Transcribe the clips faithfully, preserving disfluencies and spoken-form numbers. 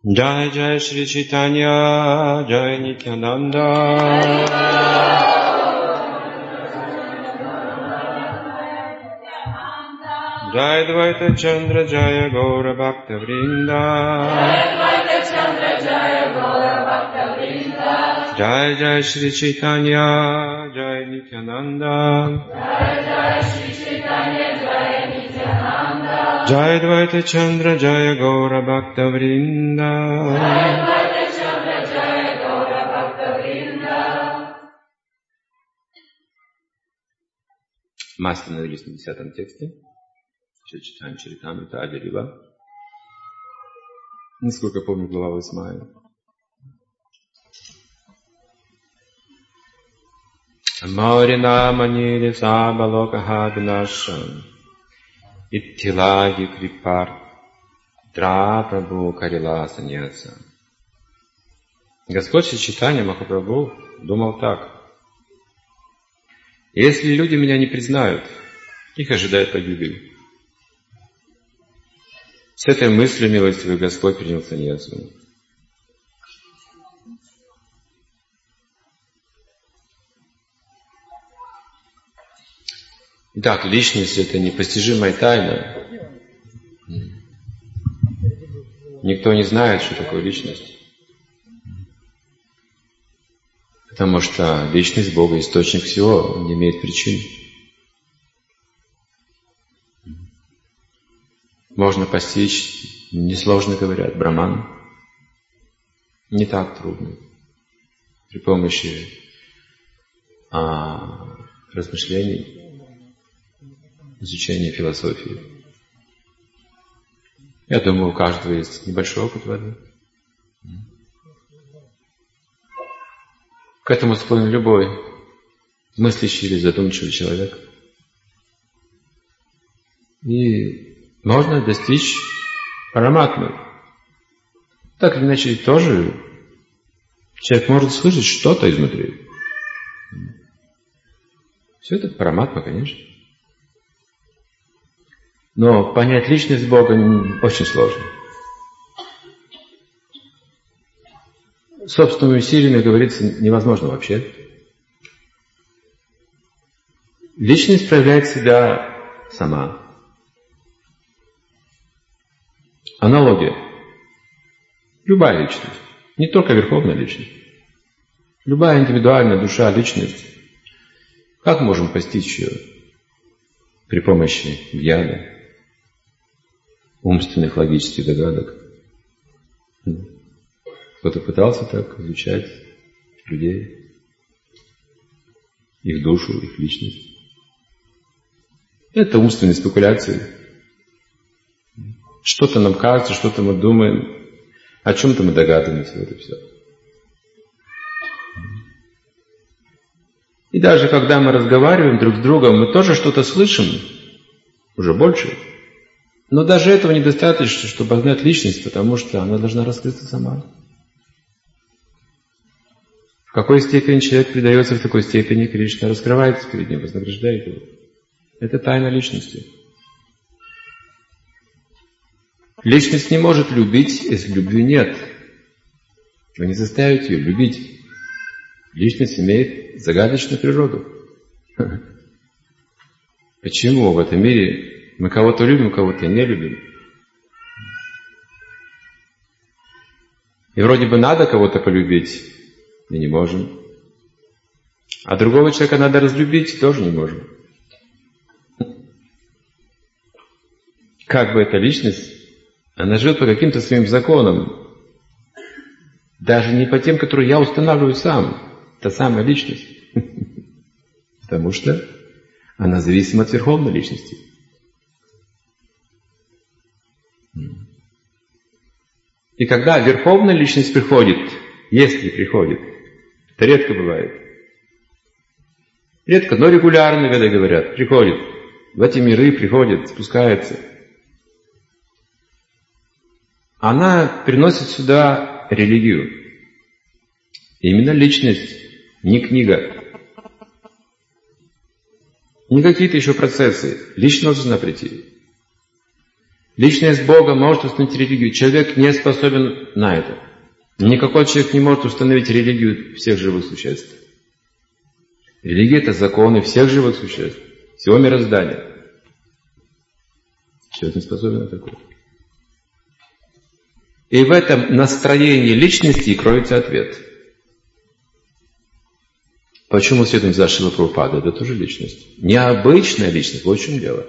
Jai Jai Shri Chaitanya, Jai Nityananda. Jai Dvaita Chandra, Jai Gaura Bhakta Vrinda. Jai Jai Shri Chaitanya, Jai Nityananda. Jai Dvaita Chandra, Jai Gaura Bhakta Vrinda. Мы остановились на десятом тексте. Сейчас читаем Чаритамрита Ади Лила. Насколько помню, глава восьмая. Амарина манили сабалокаха винашам. Иттилаги крипар Драпрабху Карила Саньяса. Господь Чайтанья Махапрабху думал так: если люди меня не признают, их ожидает погибель. С этой мыслью милостивый Господь принял саньясу. Итак, личность — это непостижимая тайна. Никто не знает, что такое личность. Потому что личность Бога — источник всего, он не имеет причин. Можно постичь, несложно говорят, Браман. Не так трудно. При помощи а, размышлений, изучения философии. Я думаю, у каждого есть небольшой опыт в этом. К этому склонен любой мыслящий или задумчивый человек. И можно достичь параматмы. Так или иначе, тоже человек может слышать что-то изнутри. Все это параматма, конечно. Но понять личность Бога очень сложно. Собственными усилиями, говорится, невозможно вообще. Личность проявляет себя сама. Аналогия. Любая личность, не только верховная личность. Любая индивидуальная душа, личность. Как можем постичь ее? При помощи гьяны, умственных логических догадок. Кто-то пытался так изучать людей, их душу, их личность. Это умственные спекуляции. Что-то нам кажется, что-то мы думаем, о чем-то мы догадываемся, вот и все. И даже когда мы разговариваем друг с другом, мы тоже что-то слышим, уже больше. Но даже этого недостаточно, чтобы познать личность, потому что она должна раскрыться сама. В какой степени человек предается, в такой степени Кришна раскрывается перед ним, вознаграждает его. Это тайна личности. Личность не может любить, если любви нет. Вы не заставите ее любить. Личность имеет загадочную природу. Почему в этом мире мы кого-то любим, кого-то не любим? И вроде бы надо кого-то полюбить, и не можем. А другого человека надо разлюбить, тоже не можем. Как бы эта личность, она живет по каким-то своим законам, даже не по тем, которые я устанавливаю сам, та самая личность. Потому что она зависима от верховной личности. И когда верховная личность приходит, если приходит, это редко бывает. Редко, но регулярно, когда говорят, приходит. В эти миры приходит, спускается. Она приносит сюда религию. Именно личность, не книга. Не какие-то еще процессы. Личность должна прийти. Личность Бога может установить религию. Человек не способен на это. Никакой человек не может установить религию всех живых существ. Религия — это законы всех живых существ, всего мироздания. Человек не способен на такое. И в этом настроении личности кроется ответ. Почему следуем за Шрила Прабхупадой? Это тоже личность. Необычная личность, вот в чем дело.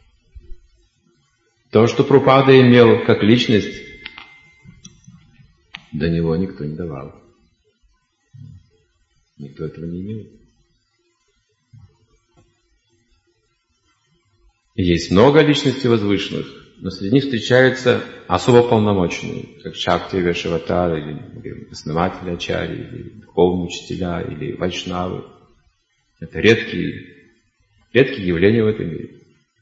То, что Прабхупада имел как личность, до него никто не давал. Никто этого не имел. Есть много личностей возвышенных, но среди них встречаются особо полномоченные, как Шакти Вешаватара, или основатели Ачарьи, или духовные учителя, или вайшнавы. Это редкие, редкие явления в этом мире.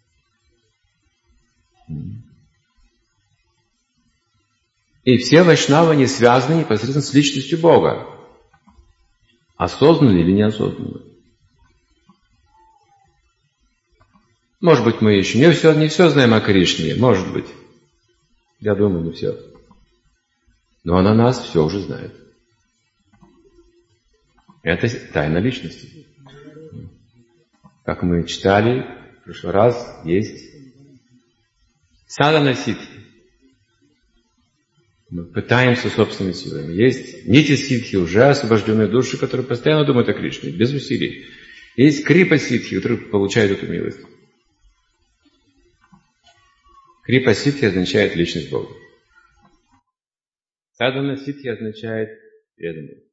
И все вайшнавы не связаны непосредственно с личностью Бога. Осознанно или неосознанно. Может быть, мы еще не все, не все знаем о Кришне, может быть. Я думаю, не все. Но он о нас все уже знает. Это тайна личности. Как мы читали в прошлый раз, есть садхана ситхи. Мы пытаемся собственными силами. Есть нити ситхи, уже освобожденные души, которые постоянно думают о Кришне, без усилий. Есть крипа ситхи, которые получают эту милость. Крипа ситхи означает личность Бога. Садхана ситхи означает преданный.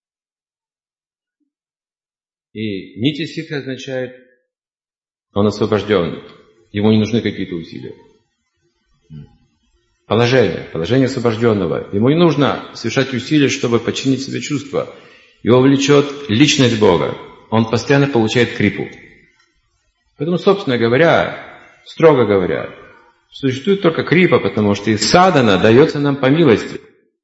И нити ситхи означает, он освобожден. Ему не нужны какие-то усилия. Положение, положение освобожденного. Ему не нужно совершать усилия, чтобы подчинить себе чувства. Его влечет личность Бога. Он постоянно получает крипу. Поэтому, собственно говоря, строго говоря, существует только крипа, потому что и садхана дается нам по милости.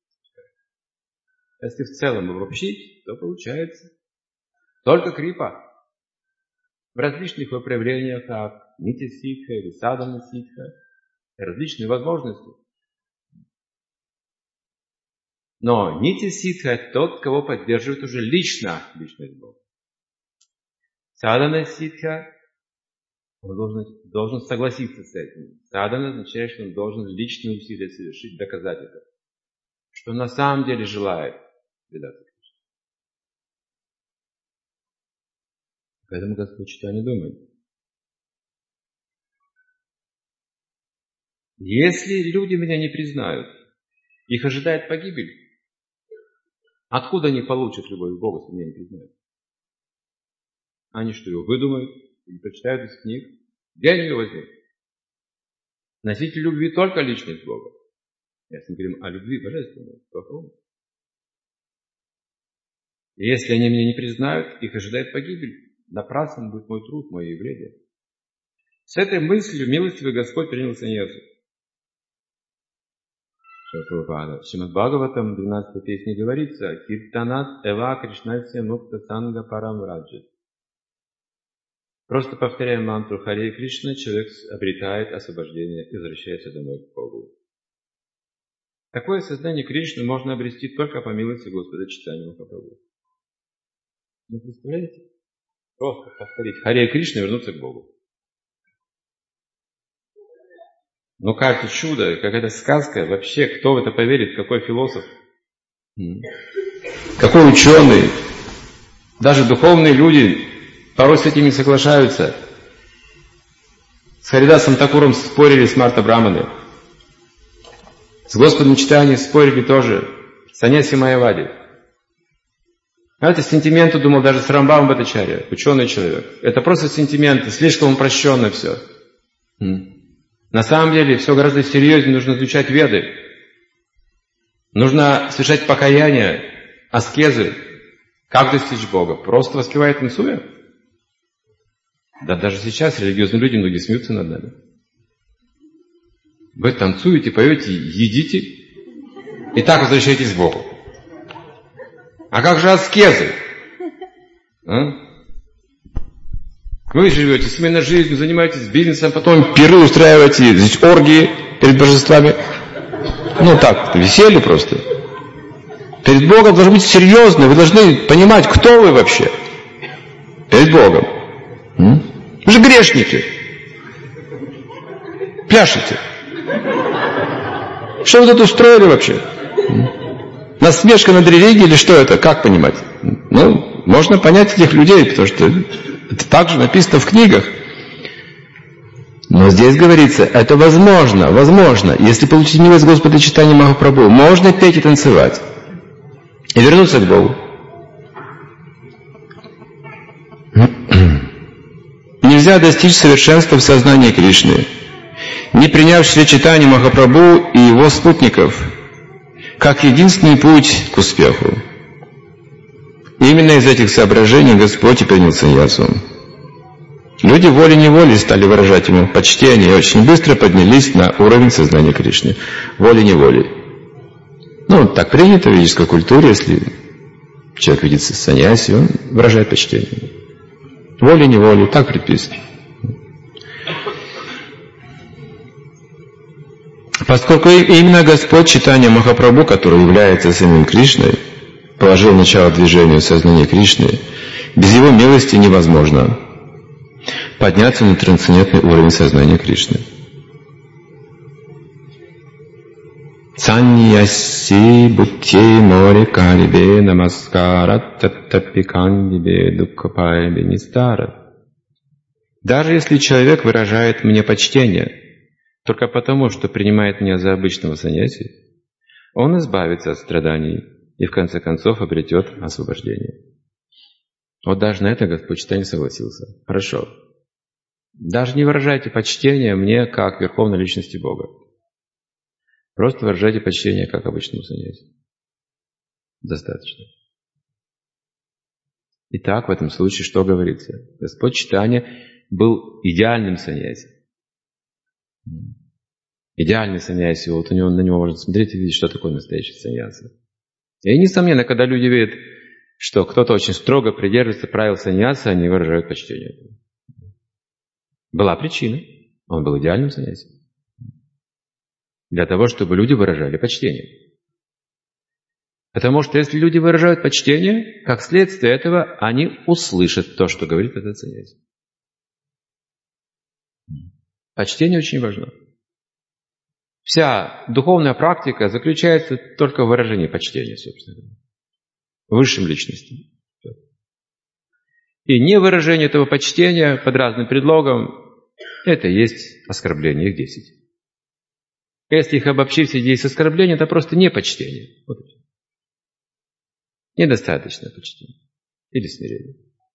Если в целом обобщить, то получается только крипа. В различных его проявлениях, как нити ситха или садхана ситха, различные возможности. Но нити ситха — это тот, кого поддерживает уже лично личность Бога. Садхана ситха, он должен, должен согласиться с этим. Садхана означает, что он должен личные усилия совершить, доказать это. Что на самом деле желает предаться Кришне. Поэтому Господь Чайтанья думает. Если люди меня не признают, их ожидает погибель. Откуда они получат любовь к Богу, если меня не признают? Они что, его выдумают или прочитают из книг? Где они ее возьмут? Носитель любви только личность Бога. Если мы говорим о любви божественной, то если они меня не признают, их ожидает погибель. Напрасно будет мой труд, мое явление. С этой мыслью милостивый Господь принял саньясу. В Шримад Бхагаватам, в двенадцатой песне говорится: «Киртанат эва кришнася мукта санга парам раджит». Просто повторяя мантру Харе Кришна, человек обретает освобождение и возвращается домой к Богу. Такое сознание Кришны можно обрести только по милости Господа Чайтаньи Махапрабху. Вы представляете? Просто повторить Харе Кришна и вернуться к Богу. Ну, кажется, чудо, какая-то сказка. Вообще, кто в это поверит? Какой философ? Какой ученый? Даже духовные люди порой с этим не соглашаются. С Харидасом Такуром спорили с Марта Браманы. С Господом Чайтаньей спорили тоже. Саньяси Майявади. А это сентименты, думал даже с Рамбхавом Бхаттачарья, ученый человек. Это просто сентименты, слишком упрощенно все. На самом деле все гораздо серьезнее, нужно изучать веды. Нужно совершать покаяние, аскезы. Как достичь Бога? Просто воспевая, танцуя? Да даже сейчас религиозные люди, многие смеются над нами. Вы танцуете, поете, едите, и так возвращаетесь к Богу. А как же аскезы? А? Вы живете семейной жизнью, занимаетесь бизнесом, потом пиры устраиваете, здесь оргии. перед божествами. Ну так, веселье просто. Перед Богом должны быть серьезны, вы должны понимать, кто вы вообще. Перед Богом. Вы же грешники. Пляшете. Что вы тут устроили вообще? Насмешка над религией или что это? Как понимать? Ну, можно понять этих людей, потому что это также написано в книгах. Но здесь говорится, это возможно, возможно. Если получить милость Господа читания Махапрабху, можно петь и танцевать. И вернуться к Богу. Нельзя достичь совершенства в сознании Кришны, не приняв Шри Чайтанью Махапрабху и его спутников как единственный путь к успеху. Именно из этих соображений Господь и принял саньясу. Люди волей-неволей стали выражать ему почтение и очень быстро поднялись на уровень сознания Кришны. Волей-неволей. Ну, так принято в ведической культуре, если человек видит саньяси, он выражает почтение. Волей-неволей, так предписано. Поскольку именно Господь Чайтанья Махапрабху, который является самим Кришной, положил начало движению сознания Кришны, без его милости невозможно подняться на трансцендентный уровень сознания Кришны. Саньяси бутти мори карибе намаскара таттапи кандибе дукхапайбе нистара. Даже если человек выражает мне почтение только потому, что принимает меня за обычного саньяси, он избавится от страданий и в конце концов обретет освобождение. Вот даже на это Господь Чайтанья согласился. Хорошо. Даже не выражайте почтение мне как Верховной Личности Бога. Просто выражайте почтение как обычному саньяси. Достаточно. Итак, в этом случае что говорится? Господь Чайтанья был идеальным саньяси. Идеальный саньяси. Вот у него, на него можно смотреть и видеть, что такое настоящий саньяси. И несомненно, когда люди видят, что кто-то очень строго придерживается правил саньяси, они выражают почтение. Была причина. Он был идеальным саньяси. Для того, чтобы люди выражали почтение. Потому что если люди выражают почтение, как следствие этого, они услышат то, что говорит этот саньяси. Почтение очень важно. Вся духовная практика заключается только в выражении почтения, собственно. Высшим личностям. И невыражение этого почтения под разным предлогом, это и есть оскорбление, их десять. Если их обобщить, все десять оскорблений, это просто не почтение. Вот. Недостаточно почтения. Или смирения.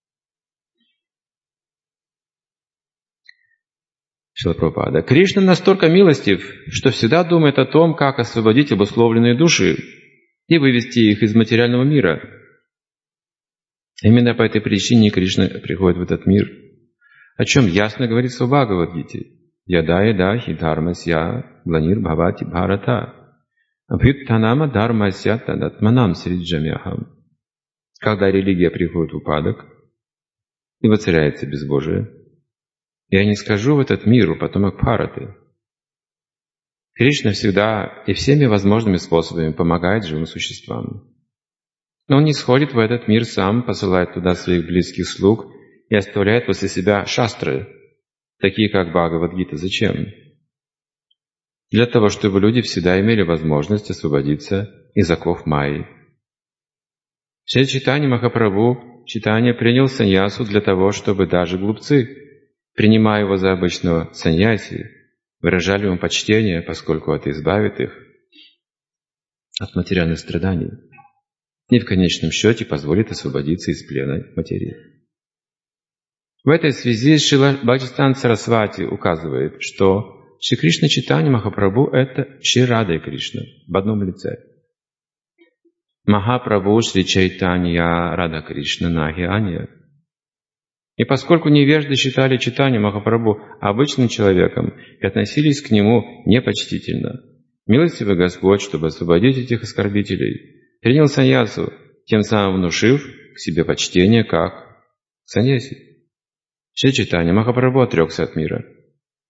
Шрила Прабхупада. Кришна настолько милостив, что всегда думает о том, как освободить обусловленные души и вывести их из материального мира. Именно по этой причине Кришна приходит в этот мир, о чем ясно говорится в Бхагавад-гите. Яда яда хи дхармасья гланир бхавати бхарата абхюттанама дхармасья тадатманам сриджамяхам. Когда религия приходит в упадок и воцаряется безбожие, я не скажу в этот мир у потомок Бхараты. Кришна всегда и всеми возможными способами помогает живым существам. Но он не сходит в этот мир сам, посылает туда своих близких слуг и оставляет после себя шастры, такие как Бхагавад-гита. Зачем? Для того, чтобы люди всегда имели возможность освободиться из оков Майи. Шри Чайтанья Махапрабху Чайтанья принял саньясу для того, чтобы даже глупцы, принимая его за обычного саньяси, выражали ему почтение, поскольку это избавит их от материальных страданий и в конечном счете позволит освободиться из плена материи. В этой связи Шрила Бхактисиданта Сарасвати указывает, что Шри Кришна Чайтанья Махапрабху — это Шри Рада и Кришна в одном лице. Махапрабху Шри Чайтанья Рада Кришна Нахи Анья. И поскольку невежды считали Чайтанью Махапрабху обычным человеком и относились к нему непочтительно, милостивый Господь, чтобы освободить этих оскорбителей, принял саньясу, тем самым внушив к себе почтение как саньяси. Шри Чайтанья Махапрабху отрекся от мира,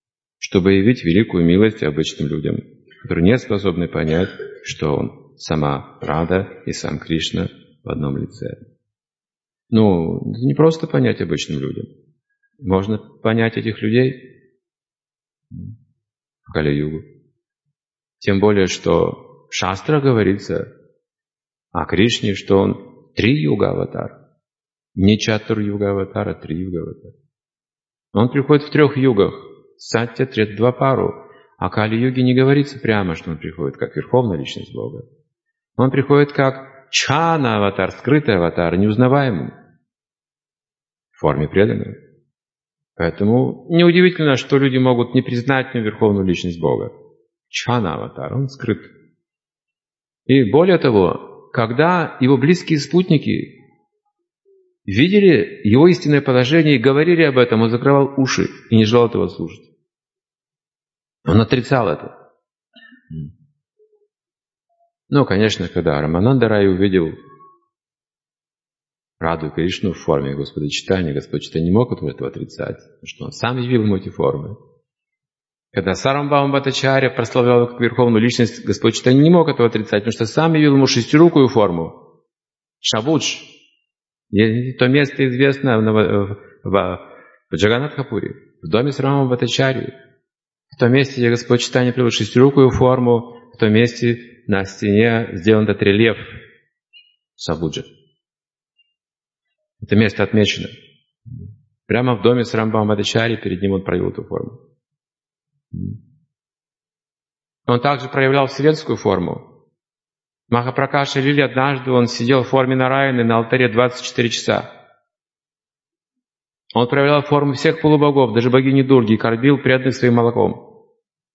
чтобы явить великую милость обычным людям, которые не способны понять, что Он сама Рада и сам Кришна в одном лице. Ну, это не просто понять обычным людям. Можно понять этих людей в Кали-югу. Тем более, что в Шастра говорится о Кришне, что Он три-юга-аватар. Не чатур-юга-аватар, а три-юга-аватар. Он приходит в трех югах. Сатья, Трет, Двапару. О Кали-юге не говорится прямо, что Он приходит как Верховная Личность Бога. Он приходит как Чхана-аватар, скрытый аватар, неузнаваемый в форме преданного. Поэтому неудивительно, что люди могут не признать в нем Верховную Личность Бога. Чхана-аватар, он скрыт. И более того, когда его близкие спутники видели его истинное положение и говорили об этом, он закрывал уши и не желал этого слушать. Он отрицал это. Ну, конечно, когда Рамананда Рай увидел Раду и Кришну в форме Господа Чайтаньи, Господь Чайтанья не мог этого отрицать, потому что он сам явил ему эти формы. Когда Сарвабхаума Бхаттачарья прославлял его как Верховную Личность, Господь Чайтанья не мог этого отрицать, потому что сам явил ему шестирукую форму. Шабудж. То место известно в, в, в Джаганатхапуре, в доме Сарвабхаума Бхаттачарьи. В том месте, где Господь Чайтанья привел шестирукую форму, в том месте на стене сделан этот рельеф Сабуджа. Это место отмечено. Прямо в доме Сарвабхаума Бхаттачарьи перед ним он проявил эту форму. Он также проявлял вселенскую форму. Махапракаша Лили однажды он сидел в форме Нараяны на алтаре двадцать четыре часа. Он проявлял форму всех полубогов, даже богини Дурги, и кормил преданных своим молоком.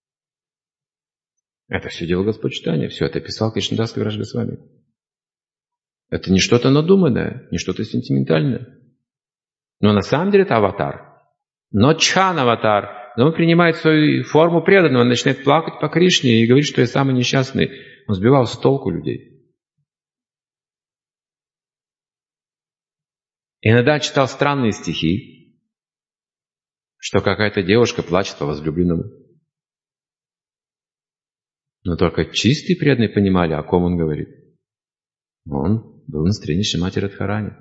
Это все делал Господь Чайтанья, все это писал Кришнадас Кавирадж Госвами. Это не что-то надуманное, не что-то сентиментальное. Но на самом деле это аватар. Но Чхан-аватар. Но он принимает свою форму преданного, он начинает плакать по Кришне и говорит, что я самый несчастный. Он сбивал с толку людей. Иногда читал странные стихи, что какая-то девушка плачет по возлюбленному. Но только чистые преданные понимали, о ком он говорит. Он был настроение Шримати Радхарани.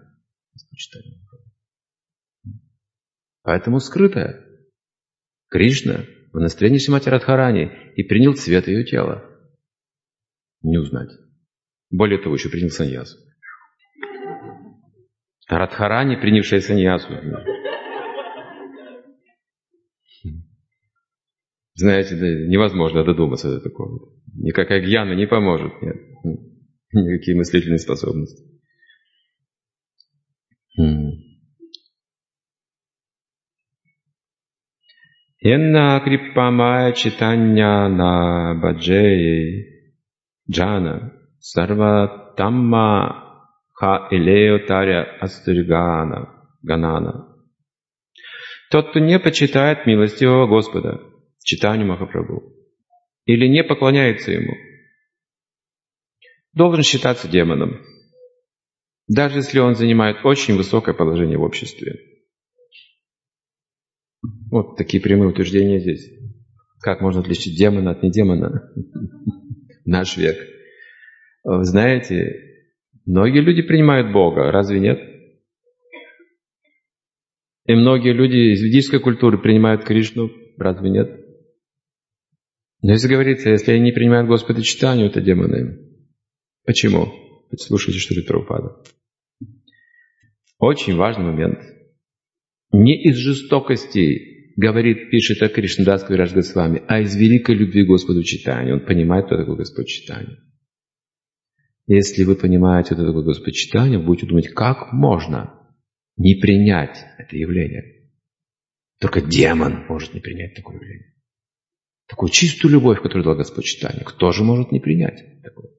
Поэтому скрытое. Кришна в настроении Шримати Радхарани и принял цвет ее тела. Не узнать. Более того, еще принял саньясу. Радхарани, принявшая саньясу. Знаете, да, невозможно додуматься до такого. Никакая гьяна не поможет. Нет. Никакие мыслительные способности. Енна криппамая читанья на баджей джана сарва тамма ха илео таря астургана ганана. Тот, кто не почитает милостивого Господа, Чайтанью Махапрабху, или не поклоняется Ему, должен считаться демоном, даже если он занимает очень высокое положение в обществе. Вот такие прямые утверждения здесь. Как можно отличить демона от недемона? Наш век. Вы знаете, многие люди принимают Бога, разве нет? И многие люди из ведической культуры принимают Кришну, разве нет? Но если говорится, если они не принимают Господа Чайтанью, это демоны. Почему? Слушайте, что говорит Прабхупада. Очень важный момент. Не из жестокости говорит, пишет о Кришнадас Кавирадж Госвами, а из великой любви к Господу Чайтанье. Он понимает, кто такой Господь Чайтанья. Если вы понимаете, кто такой Господь Чайтанья, вы будете думать, как можно не принять это явление. Только демон может не принять такое явление. Такую чистую любовь, которую дал Господь Чайтанья. Кто же может не принять такое?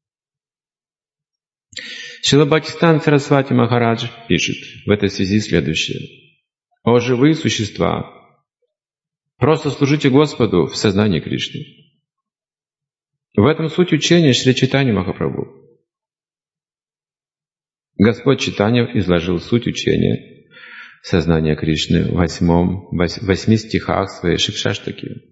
Шрила Бхактисиданта Сарасвати Махарадж пишет в этой связи следующее. О живые существа, просто служите Господу в сознании Кришны. В этом суть учения Шри Чайтаньи Махапрабху. Господь Чайтанья изложил суть учения сознания Кришны в восьмом, восьми стихах своей Шикшаштаки.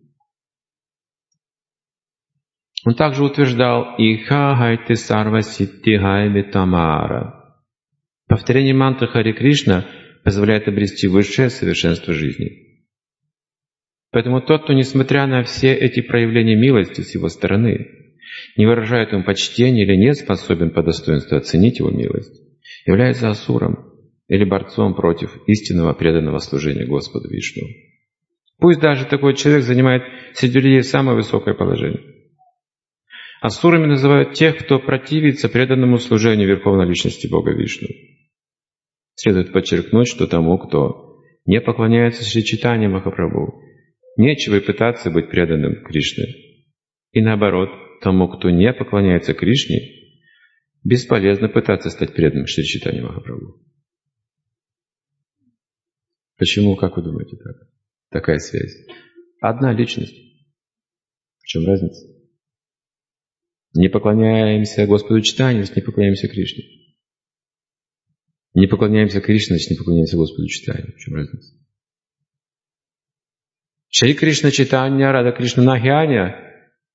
Он также утверждал «Иха хайти сарва ситти хайви тамара». Повторение мантры Хари Кришна позволяет обрести высшее совершенство жизни. Поэтому тот, кто, несмотря на все эти проявления милости с его стороны, не выражает ему почтения или не способен по достоинству оценить его милость, является асуром или борцом против истинного преданного служения Господу Вишну. Пусть даже такой человек занимает среди людей самое высокое положение. Асурами называют тех, кто противится преданному служению Верховной Личности Бога Вишну. Следует подчеркнуть, что тому, кто не поклоняется Шри Чайтанье Махапрабху, нечего и пытаться быть преданным Кришне. И наоборот, тому, кто не поклоняется Кришне, бесполезно пытаться стать преданным Шри Чайтанье Махапрабху. Почему, как вы думаете, так? Такая связь? Одна личность. В чем разница? Не поклоняемся Господу Чайтанье, значит не поклоняемся Кришне. Не поклоняемся Кришне, значит не поклоняемся Господу Чайтанье. В чем разница? Шри Кришна Чайтанья, Рада Кришна Нахианя.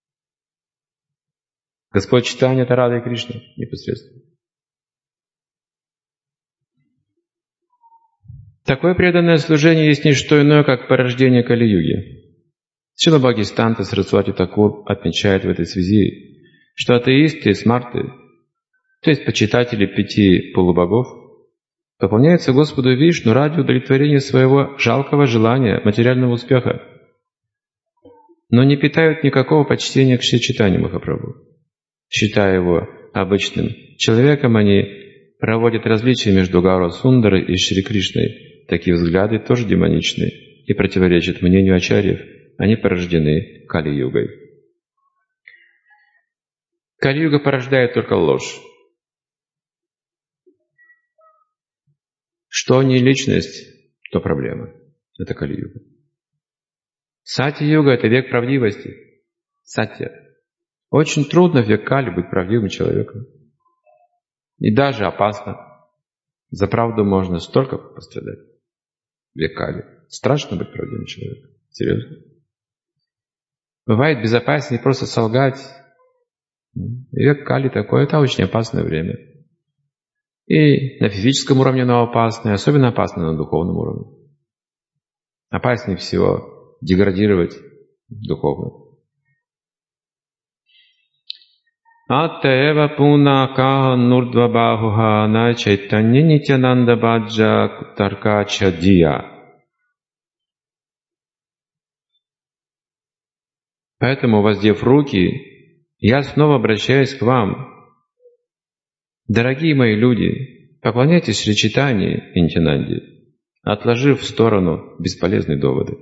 Господь Чайтанья — это Рада и Кришна непосредственно. Такое преданное служение есть не что иное, как порождение Кали-юги. Шрила Бхактисиданта Сарасвати Такур отмечает в этой связи, что атеисты и смарты, то есть почитатели пяти полубогов, поклоняются Господу Вишну ради удовлетворения своего жалкого желания материального успеха, но не питают никакого почтения к Шри Чайтанье Махапрабху. Считая его обычным человеком, они проводят различия между Гаура Сундарой и Шри Кришной. Такие взгляды тоже демоничны и противоречат мнению ачарьев. Они порождены Кали-югой. Кали-юга порождает только ложь. Что не личность, то проблема. Это Кали-юга. Сати-юга — это век правдивости. Сатья. Очень трудно в век Кали быть правдивым человеком. И даже опасно. За правду можно столько пострадать. В век Кали. Страшно быть правдивым человеком. Серьезно. Бывает безопаснее просто солгать. Век Кали такое, это очень опасное время. И на физическом уровне оно опасное, особенно опасно на духовном уровне. Опаснее всего деградировать духовно. Аттаева пунака нурдвабахуха на чайтанья нитянанда баджа кутаркача дия. Поэтому, воздев руки, я снова обращаюсь к вам. Дорогие мои люди, поклоняйтесь Шри Чайтанье и Нитьянанде, отложив в сторону бесполезные доводы.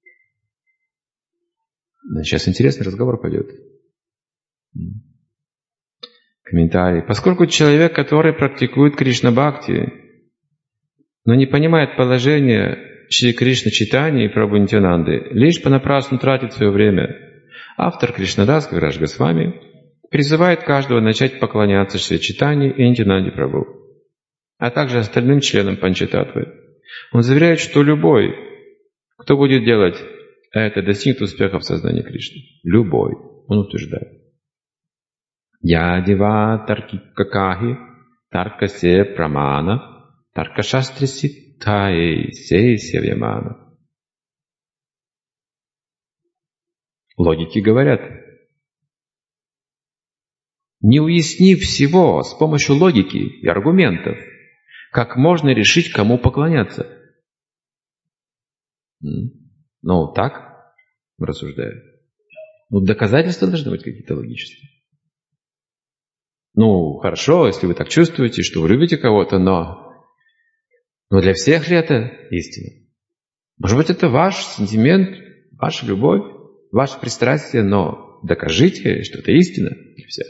Сейчас интересный разговор пойдет. Комментарий. Поскольку человек, который практикует Кришна-бхакти, но не понимает положение Шри Кришна Чайтаньи и Прабху Нитьянанды, лишь понапрасну тратит свое время, автор Кришнадас Кавирадж Госвами призывает каждого начать поклоняться Шри Чайтанье и Нитьянанде Прабху, а также остальным членам Панчататтвы. Он заверяет, что любой, кто будет делать это, достигнет успеха в сознании Кришны. Любой, он утверждает. Ядива таркикакахи таркасе прамана таркашастри ситхаи сей севьямана. Логики говорят, не уяснив всего с помощью логики и аргументов, как можно решить, кому поклоняться. Ну, так рассуждаю. Ну, доказательства должны быть какие-то логические. Ну, хорошо, если вы так чувствуете, что вы любите кого-то, но, но для всех ли это истина? Может быть, это ваш сентимент, ваша любовь, ваше пристрастие, но докажите, что это истина для всех.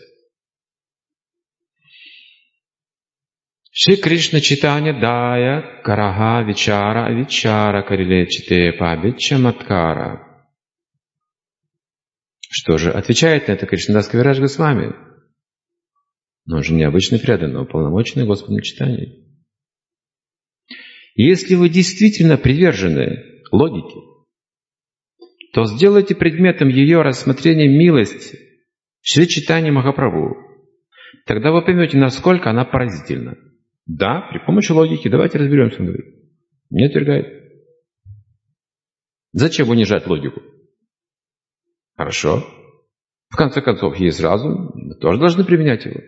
Шри Кришна Чайтанья Дая Караха Вичара Вичара Карилечите Пабичаматкара. Что же, отвечает на это Кришнадас Кавирадж Госвами. Но он же необычный преданный, уполномоченный Господом Чайтаньей. Если вы действительно привержены логике, то сделайте предметом ее рассмотрения милость Шри Чайтанья Махапрабху. Тогда вы поймете, насколько она поразительна. Да, при помощи логики. Давайте разберемся, он говорит. Не отвергает. Зачем унижать логику? Хорошо. В конце концов, есть разум, мы тоже должны применять его.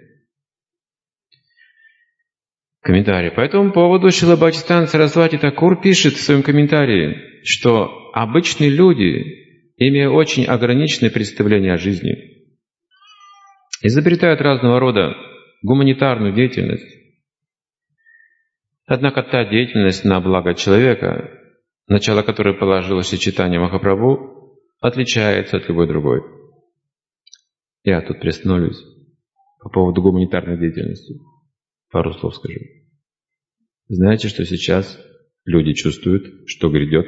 Комментарий. По этому поводу Шрила Бхактисиданта Сарасвати Такур пишет в своем комментарии, что обычные люди, имея очень ограниченное представление о жизни, изобретают разного рода гуманитарную деятельность. Однако та деятельность на благо человека, начало которой положил Шри Чайтанья Махапрабху, отличается от любой другой. Я тут приостановлюсь по поводу гуманитарной деятельности. Пару слов скажу. Знаете, что сейчас люди чувствуют, что грядет?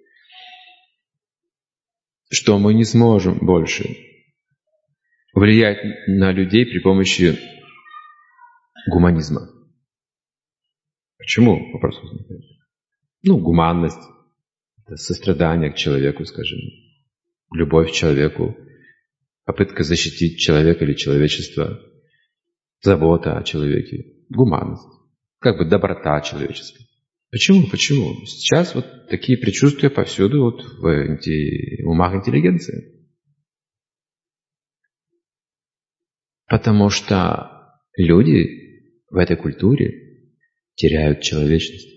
Что мы не сможем больше влиять на людей при помощи гуманизма. Почему? Вопрос возникает. Ну, гуманность, сострадание к человеку, скажем, любовь к человеку, попытка защитить человека или человечество, забота о человеке, гуманность, как бы доброта человеческая. Почему? Почему? Сейчас вот такие предчувствия повсюду вот в инти... умах интеллигенции. Потому что люди в этой культуре теряют человечность.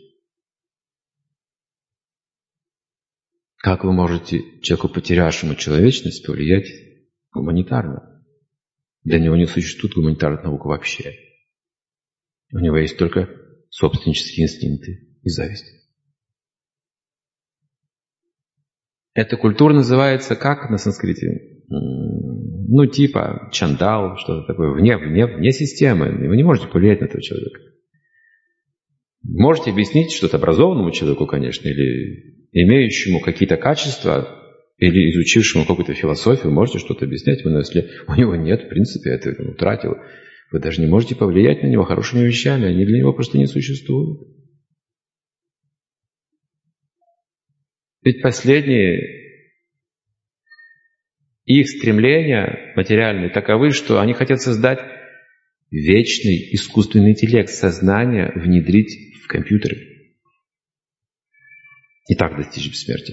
Как вы можете человеку, потерявшему человечность, повлиять гуманитарно? Для него не существует гуманитарной науки вообще. У него есть только собственнические инстинкты и зависть. Эта культура называется как на санскрите? Ну, типа чандал, что-то такое, вне, вне, вне системы. Вы не можете повлиять на этого человека. Можете объяснить что-то образованному человеку, конечно, или имеющему какие-то качества, или изучившему какую-то философию, можете что-то объяснять, но если у него нет, в принципе, это он утратил, вы даже не можете повлиять на него хорошими вещами, они для него просто не существуют. Ведь последние их стремления материальные таковы, что они хотят создать вечный искусственный интеллект, сознание внедрить в компьютеры и так достичь бессмертия.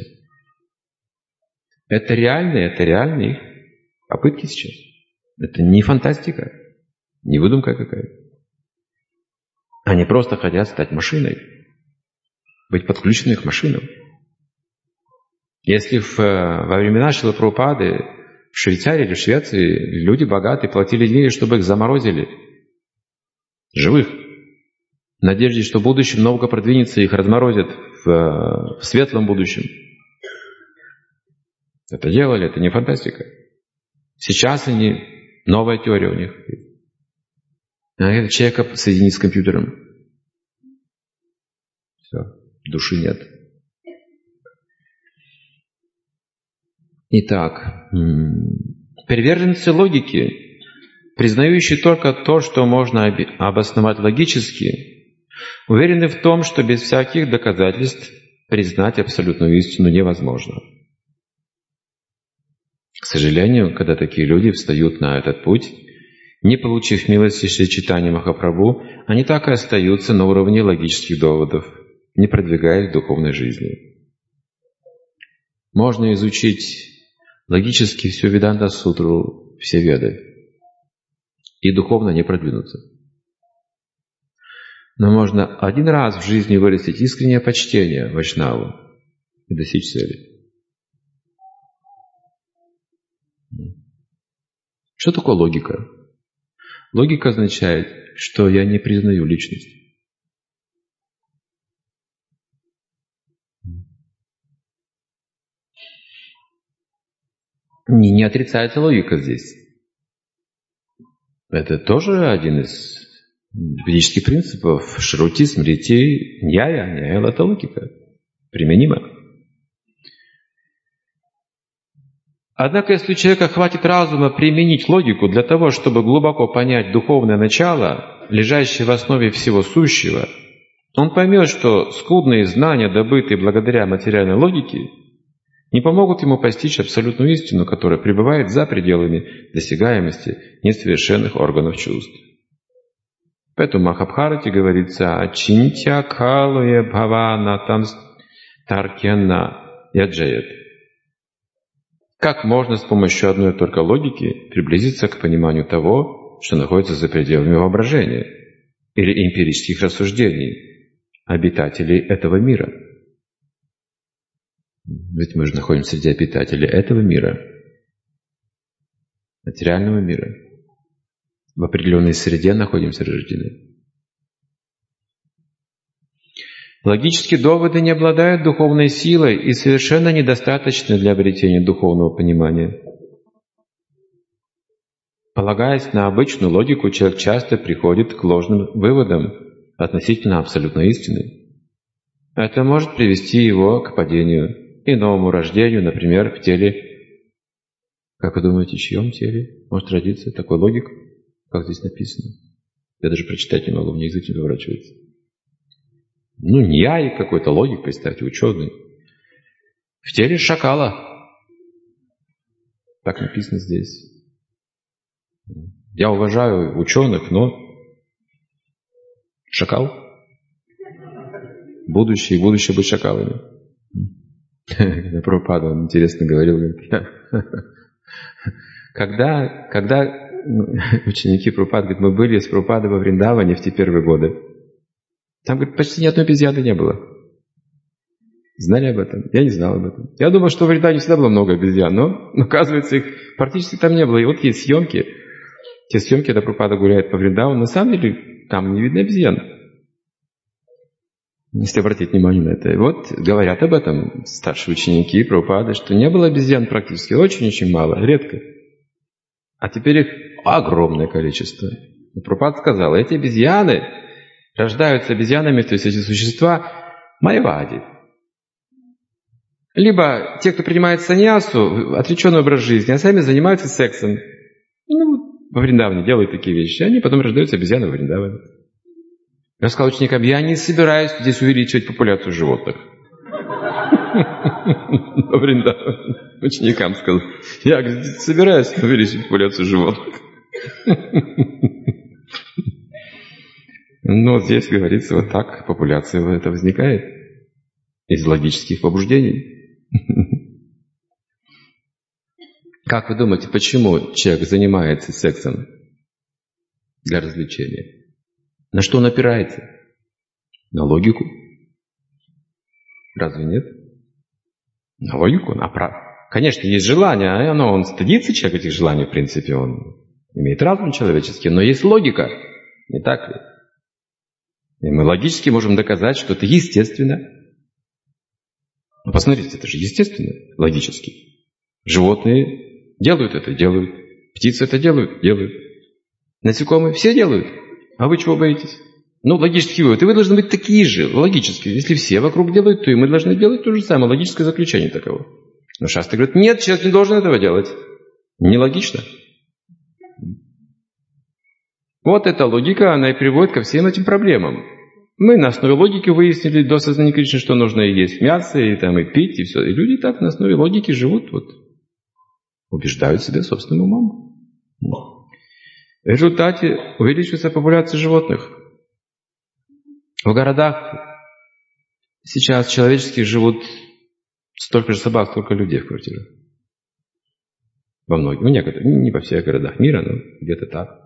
Это реальные, это реальные их попытки сейчас. Это не фантастика, не выдумка какая-то. Они просто хотят стать машиной, быть подключенными к машинам. Если в, во времена Шрилы Прабхупады в Швейцарии или в Швеции люди богатые платили деньги, чтобы их заморозили, живых, в надежде, что в будущем наука продвинется, их разморозят в, в светлом будущем. Это делали, это не фантастика. Сейчас они, новая теория у них. А это человека соединить с компьютером. Все, души нет. Итак, приверженцы логики, признающие только то, что можно обосновать логически, уверены в том, что без всяких доказательств признать абсолютную истину невозможно. К сожалению, когда такие люди встают на этот путь, не получив милости Шри Чайтаньи Махапрабху, они так и остаются на уровне логических доводов, не продвигаясь в духовной жизни. Можно изучить логически всю Веданта-сутру, все Веды, и духовно не продвинуться. Но можно один раз в жизни вырастить искреннее почтение Вайшнаву и достичь цели. Что такое логика? Логика означает, что я не признаю личность. Не, не отрицается логика здесь. Это тоже один из ведических принципов. Шрути, смрити, ньяя. Ньяя — это логика. Применима. Однако, если у человека хватит разума применить логику для того, чтобы глубоко понять духовное начало, лежащее в основе всего сущего, он поймет, что скудные знания, добытые благодаря материальной логике, не помогут ему постичь абсолютную истину, которая пребывает за пределами досягаемости несовершенных органов чувств. Поэтому в Махабхарате говорится «Ачинтя калуя бхавана там таркена яджает». Как можно с помощью одной только логики приблизиться к пониманию того, что находится за пределами воображения или эмпирических рассуждений обитателей этого мира? Ведь мы же находимся среди обитателей этого мира, материального мира. В определенной среде находимся рождены. Логические доводы не обладают духовной силой и совершенно недостаточны для обретения духовного понимания. Полагаясь на обычную логику, человек часто приходит к ложным выводам относительно абсолютной истины. Это может привести его к падению и новому рождению, например, в теле. Как вы думаете, в чьем теле может родиться такой логик, как здесь написано? Я даже прочитать не могу, мне язык не поворачивается. Ну, не я, и какой-то логик, представьте, ученый. В теле шакала. Так написано здесь. Я уважаю ученых, но шакал. Будущее, и будущее быть шакалами. Прабхупада, он интересно говорил, говорит, когда, когда ученики Прабхупады, говорят, мы были с Прабхупадой во Вриндаване в те первые годы, там, говорит, почти ни одной обезьяны не было. Знали об этом? Я не знал об этом. Я думал, что в Вриндаване всегда было много обезьян, но, оказывается, их практически там не было. И вот есть съемки, те съемки, когда Прабхупада гуляет по Вриндавану, на самом деле там не видно обезьян. Если обратить внимание на это. И вот говорят об этом старшие ученики Прабхупады, что не было обезьян практически, очень-очень мало, редко. А теперь их огромное количество. И Прабхупада сказал, эти обезьяны рождаются обезьянами, то есть эти существа майявади. Либо те, кто принимает саньясу, отреченный образ жизни, а сами занимаются сексом. Ну, во Вриндаване делают такие вещи. Они потом рождаются обезьяны во Вриндаване. Я сказал ученикам, я не собираюсь здесь увеличивать популяцию животных. Во Вриндаване. Ученикам сказал, я собираюсь увеличить популяцию животных. Но здесь говорится, вот так популяция это возникает из логических побуждений. Как вы думаете, почему человек занимается сексом для развлечения? На что он опирается? На логику? Разве нет? На логику? На прав... Конечно, есть желание, но он стыдится, человек, этих желаний, в принципе, он имеет разум человеческий, но есть логика, не так ли? И мы логически можем доказать, что это естественно. Ну, посмотрите, это же естественно, логически. Животные делают это, делают. Птицы это делают, делают. Насекомые все делают. А вы чего боитесь? Ну, логический вывод. И вы должны быть такие же, логические. Если все вокруг делают, то и мы должны делать то же самое. Логическое заключение таково. Но Шастра говорит, нет, человек не должен этого делать. Нелогично. Вот эта логика, она и приводит ко всем этим проблемам. Мы на основе логики выяснили до сознания Кришны, что нужно и есть мясо, и, там, и пить, и все. И люди так на основе логики живут, вот, убеждают себя собственным умом. В результате увеличивается популяция животных. В городах сейчас человеческих живут столько же собак, сколько людей в квартирах. Во многих, ну, некоторых, не во всех городах мира, но где-то так.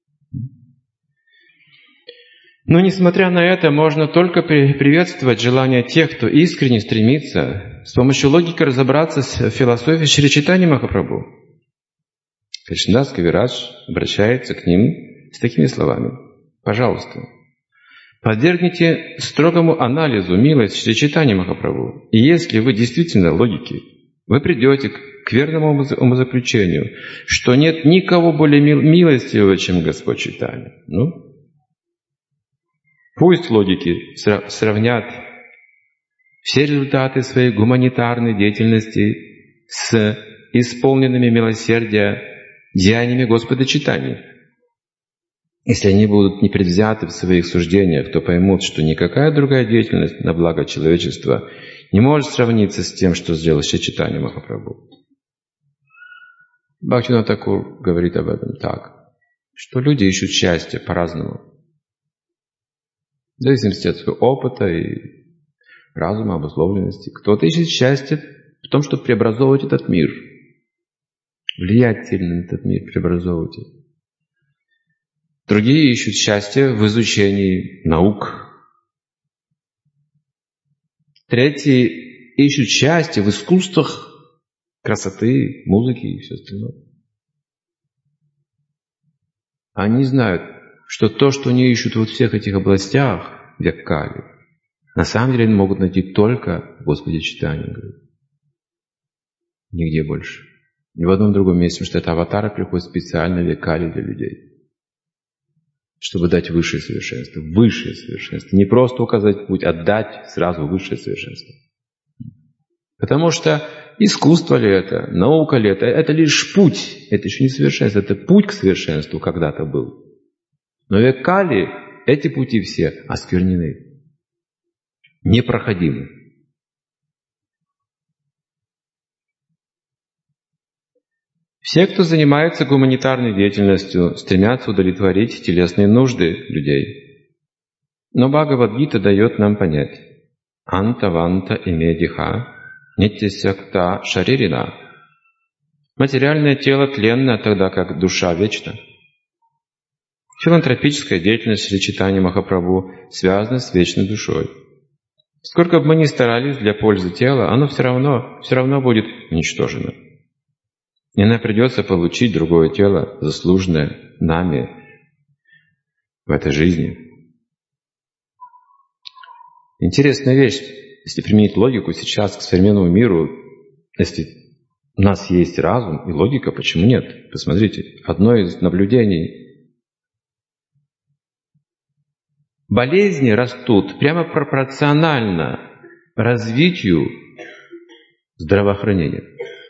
Но, несмотря на это, можно только приветствовать желание тех, кто искренне стремится с помощью логики разобраться с философией Шри Чайтаньи Махапрабху. Кришнадас Кавирадж обращается к ним с такими словами. Пожалуйста, подвергните строгому анализу милость Шри Чайтаньи Махапрабху. И если вы действительно логики, вы придете к верному умозаключению, что нет никого более милостивого, чем Господь Чайтанья. Ну, пусть логики сравнят все результаты своей гуманитарной деятельности с исполненными милосердия деяниями Господа Чайтаньи. Если они будут непредвзяты в своих суждениях, то поймут, что никакая другая деятельность на благо человечества не может сравниться с тем, что сделал Шри Чайтанья Махапрабху. Бхактивинода Тхакур говорит об этом так, что люди ищут счастье по-разному. В зависимости от своего опыта и разума, обусловленности. Кто-то ищет счастье в том, чтобы преобразовывать этот мир, влиять сильно на этот мир, преобразовывать его. Другие ищут счастье в изучении наук. Третьи ищут счастье в искусствах красоты, музыки и все остальное. Они знают, что то, что они ищут во всех этих областях, век Кали, на самом деле они могут найти только в Господе Чайтанье. Нигде больше. Ни в одном другом месте, потому что эта аватара приходит специально в век Кали для людей, чтобы дать высшее совершенство. Высшее совершенство. Не просто указать путь, а дать сразу высшее совершенство. Потому что искусство ли это, наука ли это, это лишь путь. Это еще не совершенство. Это путь к совершенству когда-то был. Но в век Кали эти пути все осквернены. Непроходимы. Все, кто занимается гуманитарной деятельностью, стремятся удовлетворить телесные нужды людей. Но Бхагавад-гита дает нам понять: «Анта-ванта имедиха нитьясякта шаририна». Материальное тело тленно, тогда как душа вечна. Филантропическая деятельность Шри Чайтаньи Махапрабху связана с вечной душой. Сколько бы мы ни старались для пользы тела, оно все равно, все равно будет уничтожено. И нам придется получить другое тело, заслуженное нами в этой жизни. Интересная вещь, если применить логику сейчас к современному миру, если у нас есть разум и логика, почему нет? Посмотрите, одно из наблюдений. Болезни растут прямо пропорционально развитию здравоохранения.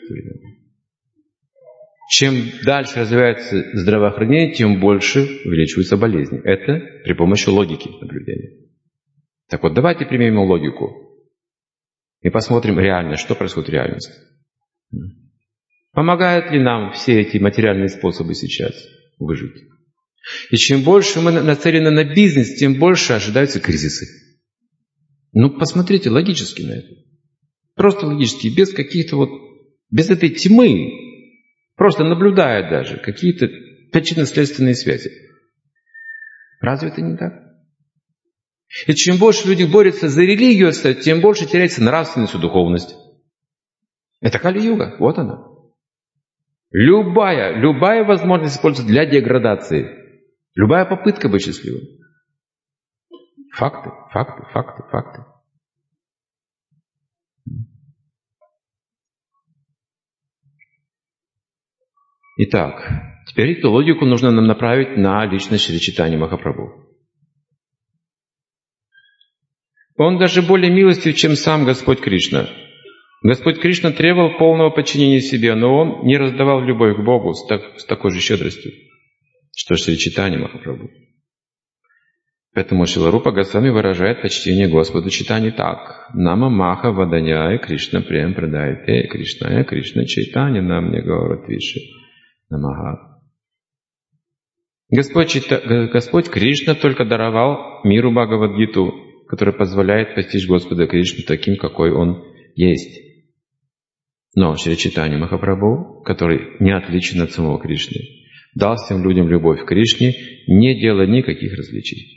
Чем дальше развивается здравоохранение, тем больше увеличиваются болезни. Это при помощи логики наблюдения. Так вот, давайте применим логику и посмотрим реально, что происходит в реальности. Помогают ли нам все эти материальные способы сейчас выжить? И чем больше мы нацелены на бизнес, тем больше ожидаются кризисы. Ну, посмотрите логически на это. Просто логически, без каких-то вот, без этой тьмы, просто наблюдая даже какие-то причинно-следственные связи. Разве это не так? И чем больше люди борются за религию, тем больше теряется нравственность и духовность. Это Кали-юга, вот она. Любая, любая возможность использовать для деградации. Любая попытка быть счастливым. Факты, факты, факты, факты. Итак, теперь эту логику нужно нам направить на личность Шри Чайтаньи Махапрабху. Он даже более милостив, чем сам Господь Кришна. Господь Кришна требовал полного подчинения себе, но Он не раздавал любовь к Богу с, так, с такой же щедростью, что Шри Чайтанья Махапрабху. Поэтому Шрила Рупа Госвами выражает почтение Господу Чайтаньи так: «Нама Маха Ваданяя Кришна Прем Прадайте Кришная Кришна Чайтанья Намне Гаурат Виши Намаха». Господь, Чита... Господь Кришна только даровал миру Бхагавад-гиту, который позволяет постичь Господа Кришну таким, какой Он есть. Но Шри Чайтанья Махапрабху, который не отличен от самого Кришны, дал всем людям любовь к Кришне, не делая никаких различий.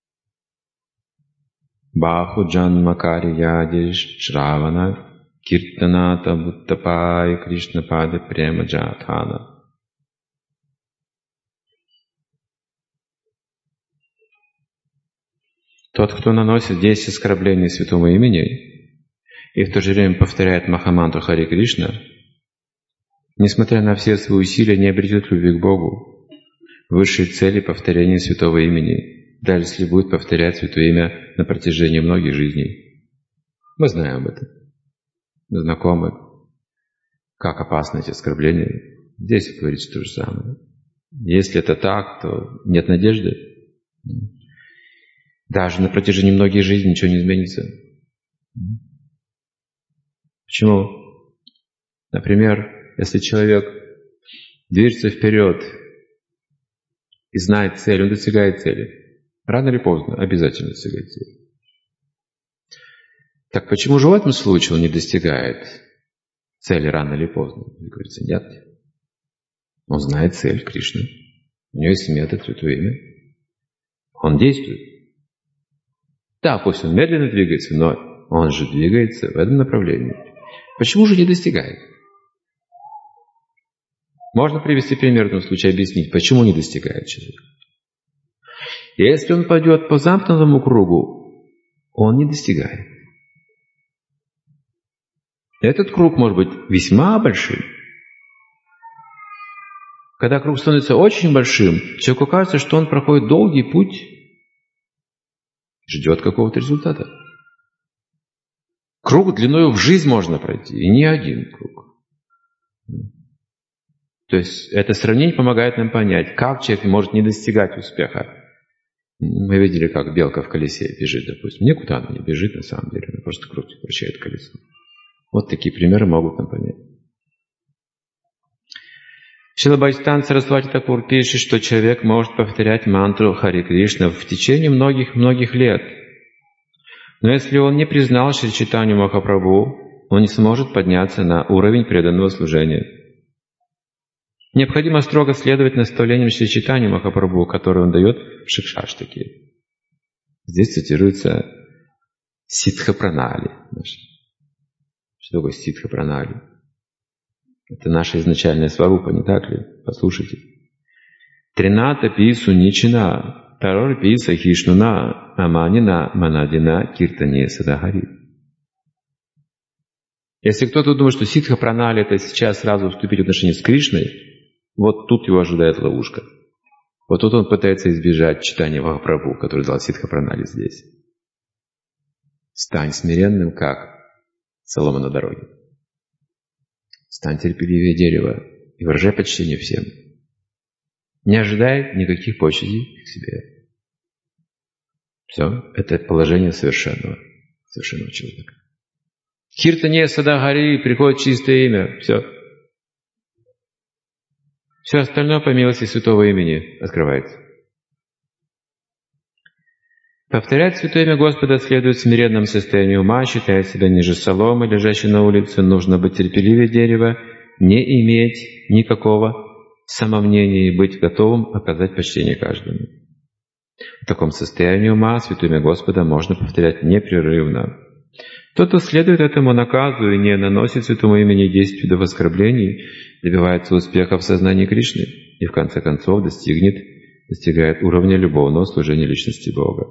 Баху джанмакари ядиш шравана киртаната буттапай Кришнападе према джатхана. Тот, кто наносит десять оскорблений святому имени и в то же время повторяет Махамантру Хари Кришна, несмотря на все свои усилия, не обретет любви к Богу, высшей цели повторения святого имени, даже если будет повторять святое имя на протяжении многих жизней. Мы знаем об этом. Мы знакомы, как опасны эти оскорбления. Здесь говорится то же самое. Если это так, то нет надежды. Даже на протяжении многих жизней ничего не изменится. Почему? Например, если человек движется вперед и знает цель, он достигает цели. Рано или поздно обязательно достигает цели. Так почему же в этом случае он не достигает цели рано или поздно? И говорится, нет. Он знает цель Кришны. У него есть метод, святое имя. Он действует. Да, пусть он медленно двигается, но он же двигается в этом направлении. Почему же не достигает? Можно привести пример в этом случае, объяснить, почему не достигает человек. Если он пойдет по замкнутому кругу, он не достигает. Этот круг может быть весьма большим. Когда круг становится очень большим, человеку кажется, что он проходит долгий путь, ждет какого-то результата. Круг длиною в жизнь можно пройти, и не один круг. То есть это сравнение помогает нам понять, как человек может не достигать успеха. Мы видели, как белка в колесе бежит, допустим. Никуда она не бежит на самом деле, она просто крутит, вращает колесо. Вот такие примеры могут нам понять. Шрила Бхактисиданта Сарасвати Такур пишет, что человек может повторять мантру Харе Кришна в течение многих-многих лет. Но если он не признал Шри Чайтанью Махапрабху, он не сможет подняться на уровень преданного служения. Необходимо строго следовать наставлениям Шри Чайтаньи Махапрабху, которые он дает в Шикшаштаке. Здесь цитируется Ситха Пранали. Что такое Ситха Пранали? Это наша изначальная сварупа, не так ли? Послушайте. Трината пису ничина, тарор писа хишнуна, аманина манадина киртане садагари. Если кто-то думает, что Ситха Пранали это сейчас сразу вступить в отношения с Кришной, вот тут его ожидает ловушка. Вот тут он пытается избежать читания Махапрабху, который дал Ситха Пранали здесь. Стань смиренным, как солома на дороге. Стань терпеливее дерева и выражай почтение всем. Не ожидай никаких почестей к себе. Все, это положение совершенного, совершенного человека. Киртане Садагари, приходит чистое имя, все. Все остальное по милости святого имени открывается. Повторять святое имя Господа следует в смиренном состоянии ума, считая себя ниже соломы, лежащей на улице. Нужно быть терпеливее дерева, не иметь никакого самомнения и быть готовым оказать почтение каждому. В таком состоянии ума святое имя Господа можно повторять непрерывно. Тот, кто следует этому наказу и не наносит святому имени десять видов оскорблений, добивается успеха в сознании Кришны и в конце концов достигнет, достигает уровня любовного служения личности Бога.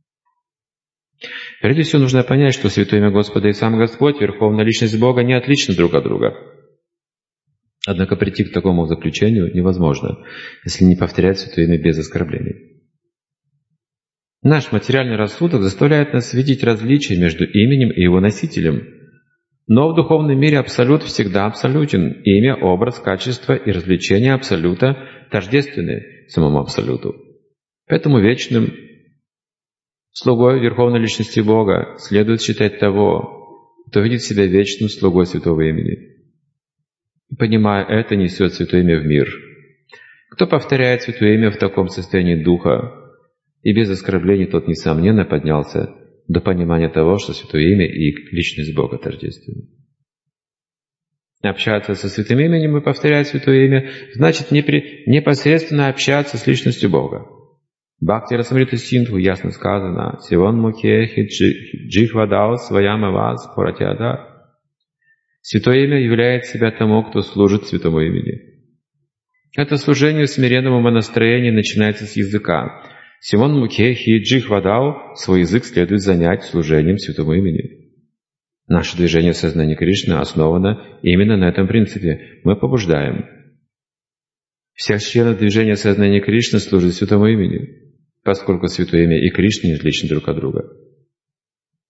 Прежде всего нужно понять, что святое имя Господа и сам Господь, Верховная Личность Бога, не отличны друг от друга. Однако прийти к такому заключению невозможно, если не повторять святое имя без оскорблений. Наш материальный рассудок заставляет нас видеть различия между именем и его носителем. Но в духовном мире абсолют всегда абсолютен. Имя, образ, качество и развлечение абсолюта тождественны самому абсолюту. Поэтому вечным слугой Верховной Личности Бога следует считать того, кто видит себя вечным слугой Святого Имени. И, понимая это, несет Святое Имя в мир. Кто повторяет Святое Имя в таком состоянии духа и без оскорблений, тот, несомненно, поднялся до понимания того, что Святое Имя и Личность Бога тождественны. Общаться со Святым Именем и повторять Святое Имя значит непосредственно общаться с Личностью Бога. Бхакти Расамрита Синдху ясно сказано: «Сивон мукехи джихвадау сваямаваз поратяда». Святое Имя являет себя тому, кто служит Святому Имени. Это служение в смиренном умонастроении начинается с языка. Сивон мукехи джихвадау, свой язык следует занять служением Святому Имени. Наше движение в сознании Кришны основано именно на этом принципе. Мы побуждаем всех членов движения сознания Кришны служить Святому Имени, поскольку Святое Имя и Кришна не отличны друг от друга.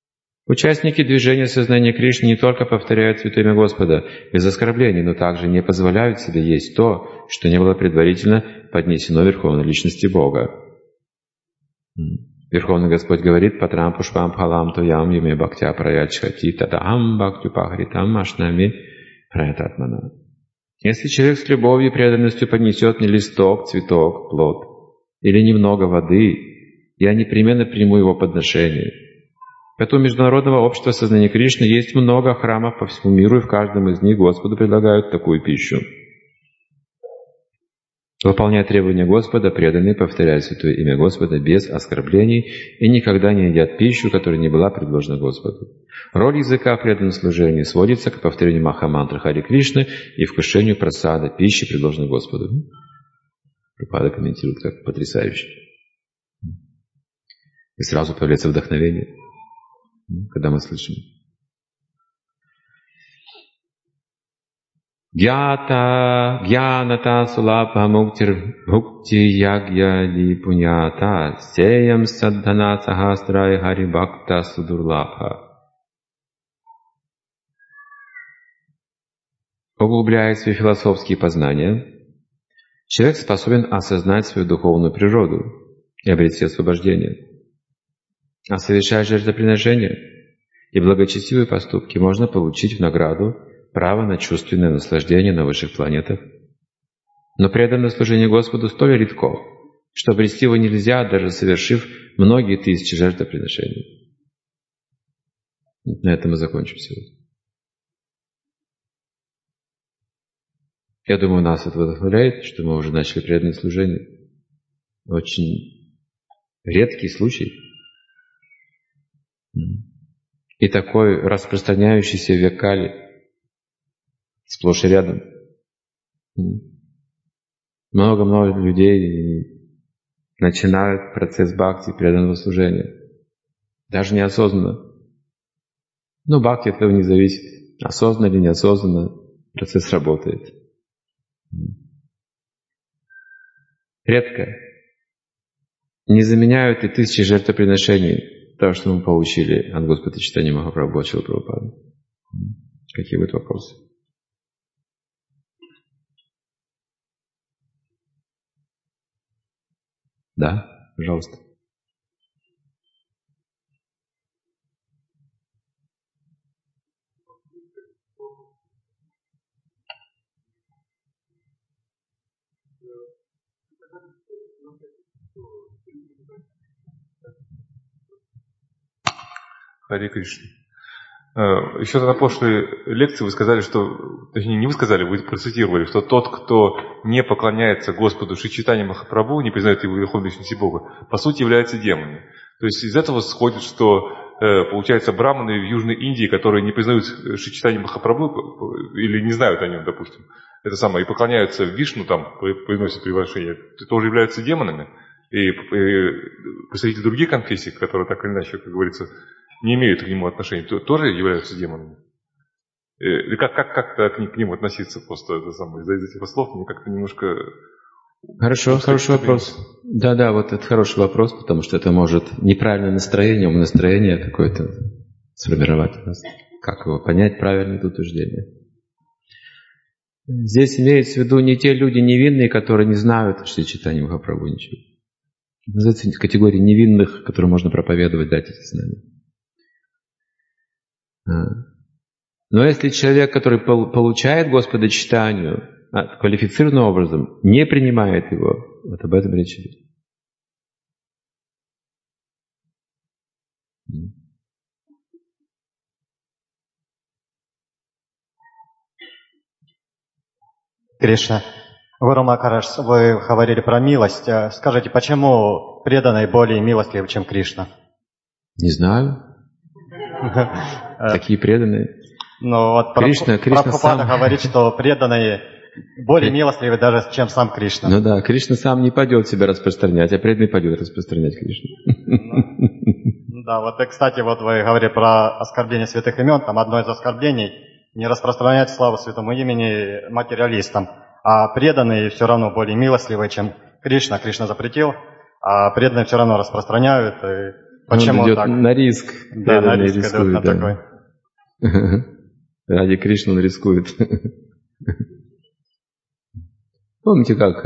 Участники движения сознания Кришны не только повторяют святое имя Господа без оскорблений, но также не позволяют себе есть то, что не было предварительно поднесено Верховной Личности Бога. Верховный Господь говорит: «Патрам пушпам пхалам туям юме бхактя праячхати татахам бхактю пахритам ашнами праятатмана». Если человек с любовью и преданностью поднесет мне листок, цветок, плод или немного воды, я непременно приму его подношение. Поэтому у Международного общества сознания Кришны есть много храмов по всему миру, и в каждом из них Господу предлагают такую пищу. Выполняя требования Господа, преданные повторяют святое имя Господа без оскорблений и никогда не едят пищу, которая не была предложена Господу. Роль языка в преданном служении сводится к повторению Махамантры Хари Кришны и вкушению прасада, пищи, предложенной Господу. Прабхупада комментирует как потрясающе. И сразу появляется вдохновение, когда мы слышим. Гьята, гьяната сулапа муктир бхукти ягьяди пунята сеям саддхана сахастрай хари бхакта судурлапха. Углубляя свои философские познания, человек способен осознать свою духовную природу и обрести освобождение. А совершая жертвоприношения и благочестивые поступки, можно получить в награду право на чувственное наслаждение на высших планетах. Но преданное служение Господу столь редко, что обрести его нельзя, даже совершив многие тысячи жертвоприношений. На этом мы закончим сегодня. Я думаю, нас это вдохновляет, что мы уже начали преданное служение. Очень редкий случай. И такой распространяющийся в векали, сплошь и рядом. Много-много людей начинают процесс бхакти, преданного служения. Даже неосознанно. Но бхакти от этого не зависит. Осознанно или неосознанно процесс работает. Редко. Не заменяют и тысячи жертвоприношений того, что мы получили от Господа Чайтаньи Махапрабху, Шрилы Прабхупады. Какие будут вопросы? Да, пожалуйста. Харе Кришна. Еще на прошлой лекции вы сказали, что, точнее, не вы сказали, вы процитировали, что тот, кто не поклоняется Господу Шри Чайтаньи Махапрабху, не признает его верховной личности Бога, по сути является демоном. То есть из этого сходит, что получается браманы в Южной Индии, которые не признают Шри Чайтаньи Махапрабху или не знают о нем, допустим, это самое, и поклоняются Вишну, там, произносят приглашение, тоже являются демонами. И, и представители других конфессий, которые так или иначе, как говорится, не имеют к нему отношения, тоже являются демонами. Или как, как, как-то к ним, к ним относиться просто это самое, из-за этих слов мне как-то немножко... Хорошо, хороший вопрос. Да-да, вот это хороший вопрос, потому что это может неправильное настроение, умонастроение какое-то сформировать у нас. Как его понять, правильное это утверждение? Здесь имеется в виду не те люди невинные, которые не знают Шри Чайтаньи Махапрабху ничего. Называется категория невинных, которые можно проповедовать, дать эти знания. Но если человек, который получает Господа Чайтанью квалифицированным образом, не принимает его, вот об этом речь идет. Кришна, Гуру Махарадж, вы говорили про милость. Скажите, почему преданные более милостливы, чем Кришна? Не знаю. Такие преданные. Ну вот Кришна, Кришна Прабхупада сам... говорит, что преданные более милостливы даже, чем сам Кришна. Ну да, Кришна сам не пойдет себя распространять, а преданный пойдет распространять Кришну. Ну, да, вот, и, кстати, вот вы говорили про оскорбление святых имен. Там одно из оскорблений — не распространять славу святому имени материалистам. А преданные все равно более милостливы, чем Кришна. Кришна запретил, а преданные все равно распространяют. И Почему он идет так? на риск. Да, на риск рискует, идет на да. такой. Ради Кришны он рискует. Помните, как,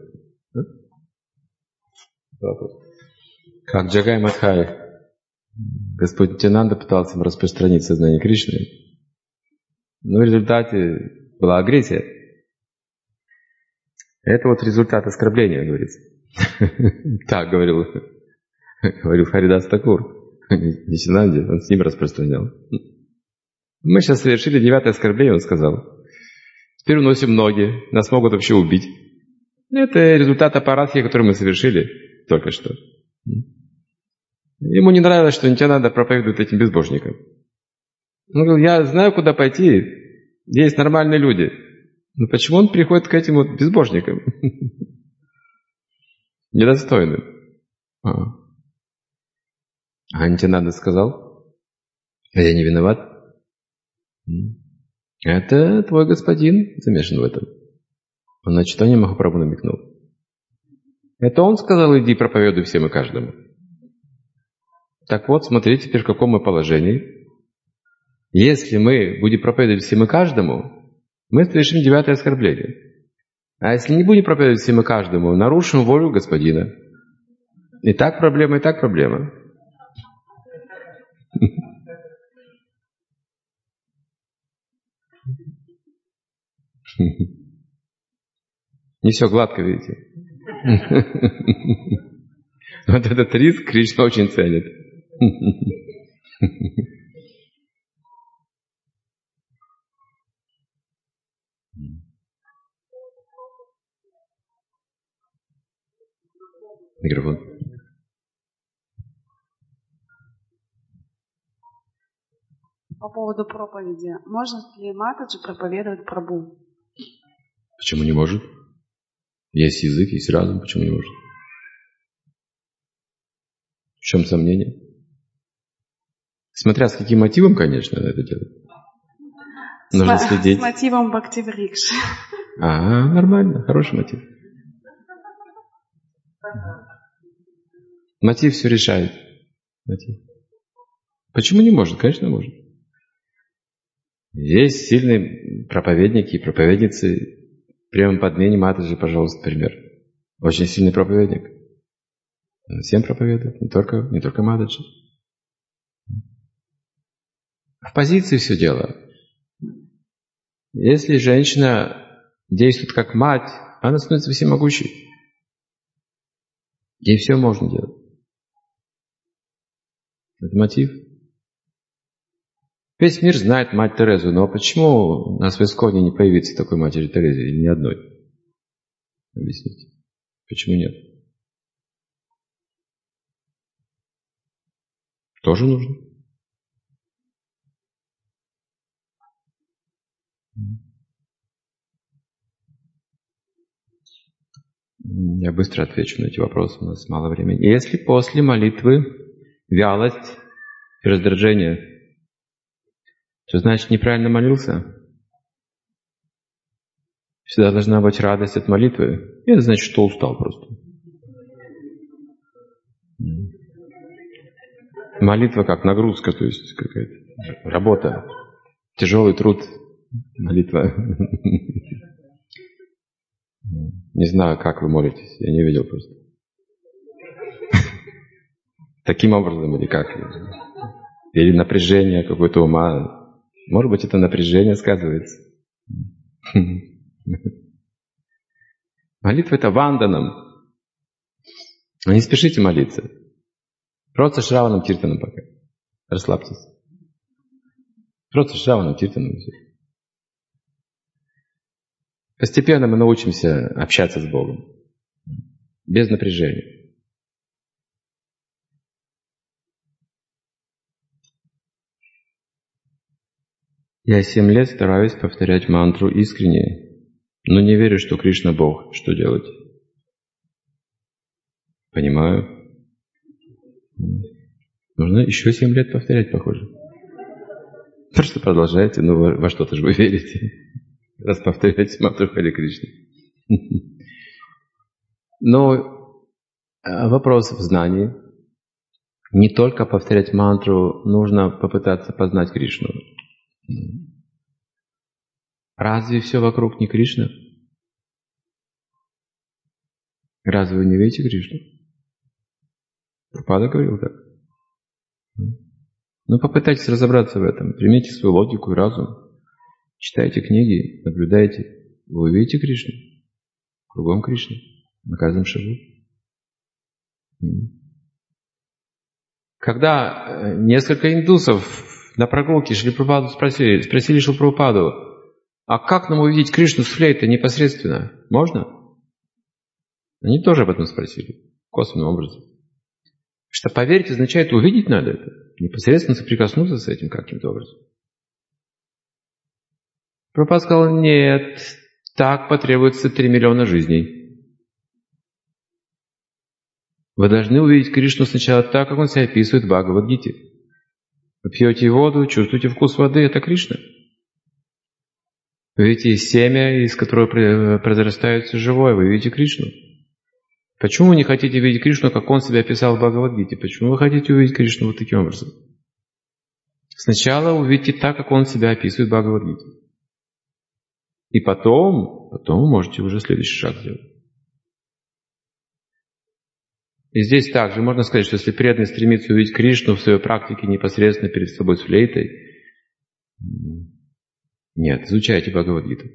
как Джагай Мадхай, Господь Нитьянанда пытался им распространить сознание Кришны, но в результате была агрессия. Это вот результат оскорбления, говорится. Так говорил, говорил Харидас Такур, Нитьянанде, он с ним распространял. Мы сейчас совершили девятое оскорбление, он сказал. Теперь уносим ноги, нас могут вообще убить. Это результат аппаратхи, который мы совершили только что. Ему не нравилось, что Нитьянанда проповедует этим безбожникам. Он говорил, я знаю, куда пойти, есть нормальные люди. Но почему он приходит к этим вот безбожникам? Недостойным. А, а Нитьянанда сказал, я не виноват. Это твой господин замешан в этом. Он на читание Махапрабху намекнул. Это он сказал, иди проповедуй всем и каждому. Так вот, смотрите теперь, в каком мы положении. Если мы будем проповедовать всем и каждому, мы совершим девятое оскорбление. А если не будем проповедовать всем и каждому, нарушим волю господина. И так проблема, и так проблема. Не все гладко, видите. Вот этот риск Кришна очень ценит. Микрофон. По поводу проповеди. Может ли Матаджи проповедовать Прабху? Почему не может? Есть язык, есть разум, почему не может? В чем сомнение? Смотря с каким мотивом, конечно, это делать. Нужно с, следить. С мотивом Бхактиврикши. А, нормально, хороший мотив. Мотив все решает. Мотив. Почему не может? Конечно, может. Есть сильные проповедники и проповедницы. Прямо подмене Матаджи, пожалуйста, пример. Очень сильный проповедник. Он всем проповедует, не только, не только Матаджи. В позиции все дело. Если женщина действует как мать, она становится всемогущей. Ей все можно делать. Это мотив. Весь мир знает мать Терезу, но почему у нас в Исконе не появится такой матери Терезы, или ни одной? Объясните. Почему нет? Тоже нужно. Я быстро отвечу на эти вопросы, у нас мало времени. Если после молитвы вялость и раздражение, что значит неправильно молился? Всегда должна быть радость от молитвы. И это значит, что устал просто. Молитва как нагрузка, то есть какая-то работа, тяжелый труд, молитва. Не знаю, как вы молитесь, я не видел просто. Таким образом или как? Или напряжение какое-то ума. Может быть, это напряжение сказывается. Молитва — это ванданам. Не спешите молиться. Просто шраванам киртанам пока. Расслабьтесь. Просто шраванам киртанам. Постепенно мы научимся общаться с Богом. Без напряжения. Я семь лет стараюсь повторять мантру искренне, но не верю, что Кришна Бог. Что делать? Понимаю. Нужно еще семь лет повторять, похоже. Просто продолжайте, но во, во что-то же вы верите. Раз повторяете мантру Харе Кришна. Но вопрос в знании. Не только повторять мантру, нужно попытаться познать Кришну. Разве все вокруг не Кришна? Разве вы не видите Кришну? Прабхупада говорил так. Ну, попытайтесь разобраться в этом. Примите свою логику и разум. Читайте книги, наблюдайте. Вы увидите Кришну. Кругом Кришна. На каждом шагу. Когда несколько индусов на прогулке Шрила Прабхупаду спросили, спросили Шрила Прабхупаду, а как нам увидеть Кришну с флейтой непосредственно? Можно? Они тоже об этом спросили. Косвенным образом. Что поверить означает увидеть надо это. Непосредственно соприкоснуться с этим каким-то образом. Прабхупада сказал, нет, так потребуется три миллиона жизней. Вы должны увидеть Кришну сначала так, как он себя описывает в Бхагавад-гите. Вы пьете воду, чувствуете вкус воды, это Кришна. Вы видите семя, из которого произрастает все живое, вы видите Кришну. Почему вы не хотите видеть Кришну, как он себя описал в Бхагавад-гите? Почему вы хотите увидеть Кришну вот таким образом? Сначала увидите так, как он себя описывает в Бхагавад-гите. И потом, потом вы можете уже следующий шаг сделать. И здесь также можно сказать, что если преданный стремится увидеть Кришну в своей практике непосредственно перед собой с флейтой, нет, изучайте Бхагавад-гиту.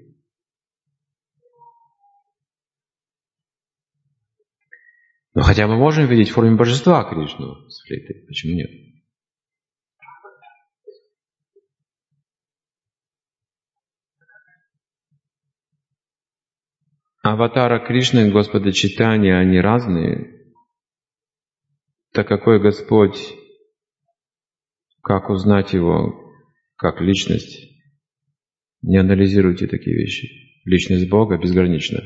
Но хотя мы можем видеть в форме божества Кришну с флейтой. Почему нет? Аватара Кришны и Господа Чайтаньи, они разные. Так какой Господь, как узнать Его, как личность? Не анализируйте такие вещи. Личность Бога безгранична.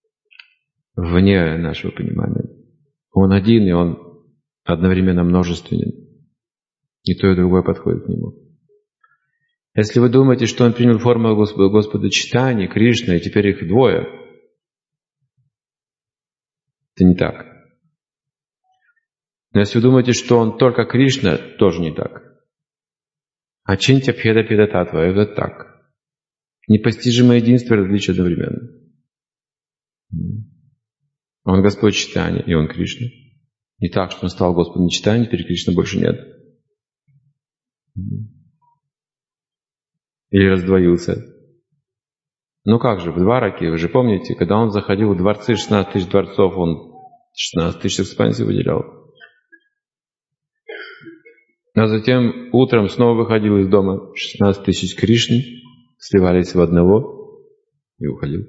Вне нашего понимания. Он один, и Он одновременно множественен. И то, и другое подходит к Нему. Если вы думаете, что Он принял форму Господа, Господа Чайтаньи, Кришны, и теперь их двое, это не так. Но если вы думаете, что Он только Кришна, тоже не так. Ачинтя пхеда педа татва, это так. Непостижимое единство и различие одновременно. Он Господь Чайтаньи, и Он Кришна. Не так, что Он стал Господом Чайтаньи, теперь Кришны больше нет. Или раздвоился. Ну как же, в Двараке, вы же помните, когда Он заходил в дворцы, шестнадцать тысяч дворцов, Он шестнадцать тысяч экспансий выделял. А затем утром снова выходил из дома, шестнадцать тысяч Кришны сливались в одного и уходил.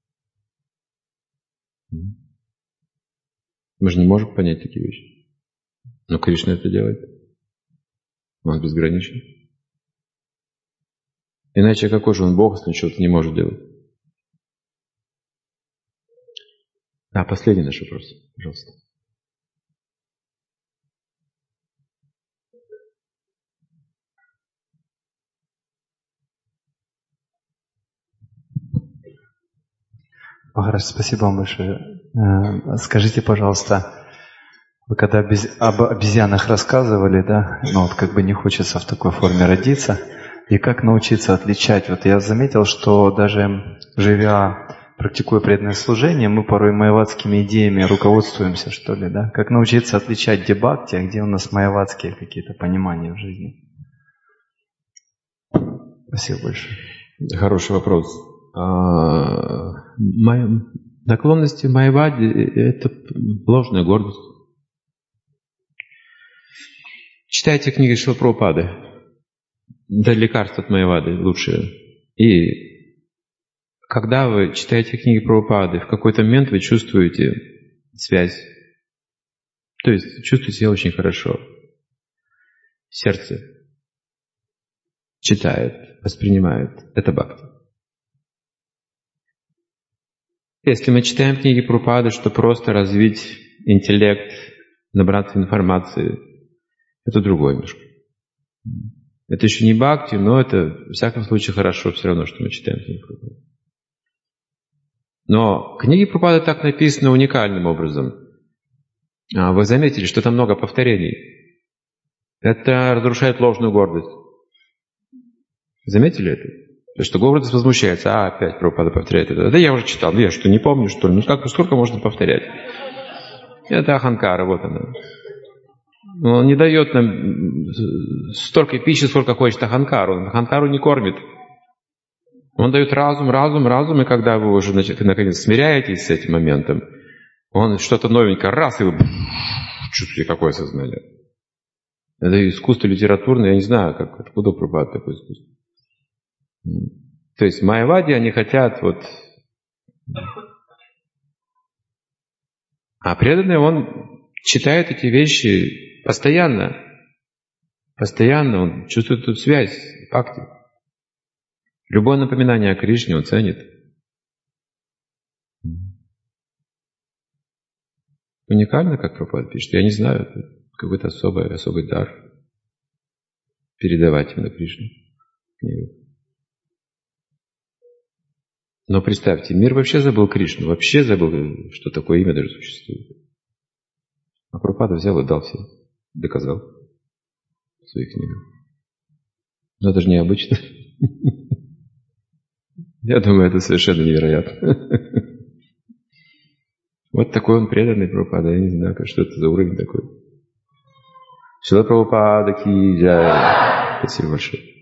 Мы же не можем понять такие вещи. Но Кришна это делает. Он безграничен. Иначе какой же Он Бог, если Он что-то не может делать? А, последний наш вопрос, пожалуйста. Махарадж, спасибо вам большое. Скажите, пожалуйста, вы когда об обезьянах рассказывали, да, ну вот как бы не хочется в такой форме родиться, и как научиться отличать? Вот я заметил, что даже живя, практикуя преданное служение, мы порой майяватскими идеями руководствуемся, что ли, да? Как научиться отличать где бхакти, а где у нас майяватские какие-то понимания в жизни? Спасибо большое. Хороший вопрос. А, наклонности майявади – это ложная гордость. Читайте книги Шрилы Прабхупады. Да, лекарство от майявады лучшее. И когда вы читаете книги Прабхупады, в какой-то момент вы чувствуете связь. То есть чувствуете себя очень хорошо. Сердце читает, воспринимает. Это бхакти. Если мы читаем книги Прабхупады, чтобы просто развить интеллект, набраться информации, это другое немножко. Это еще не бхакти, но это, в всяком случае, хорошо все равно, что мы читаем книги Прабхупады. Но книги Прабхупады так написаны уникальным образом. Вы заметили, что там много повторений. Это разрушает ложную гордость. Заметили это? Потому что гордость возмущается. А, опять Прабхупада повторяет это. Да я уже читал. Я что, не помню, что ли? Ну как, сколько можно повторять? Это аханкара, вот она. Он не дает нам столько пищи, сколько хочет аханкару. Он аханкару не кормит. Он дает разум, разум, разум, и когда вы уже наконец смиряетесь с этим моментом, он что-то новенькое, раз, и вы чувствуете, какое сознание. Это искусство литературное, я не знаю, как, откуда Прабхупада такое искусство. То есть майявади, они хотят вот... А преданный, он читает эти вещи постоянно. Постоянно он чувствует эту связь, бхакти. Любое напоминание о Кришне он ценит. Уникально, как Прабхупада пишет. Я не знаю, это какой-то особый, особый дар. Передавать именно Кришну книгу. Но представьте, мир вообще забыл Кришну, вообще забыл, что такое имя даже существует. А Прабхупада взял и дал всем, доказал в своих книгах. Но это же необычно. Я думаю, это совершенно невероятно. Вот такой он преданный Прабхупада. Я не знаю, что это за уровень такой. Шрила Прабхупада ки джай. Спасибо большое.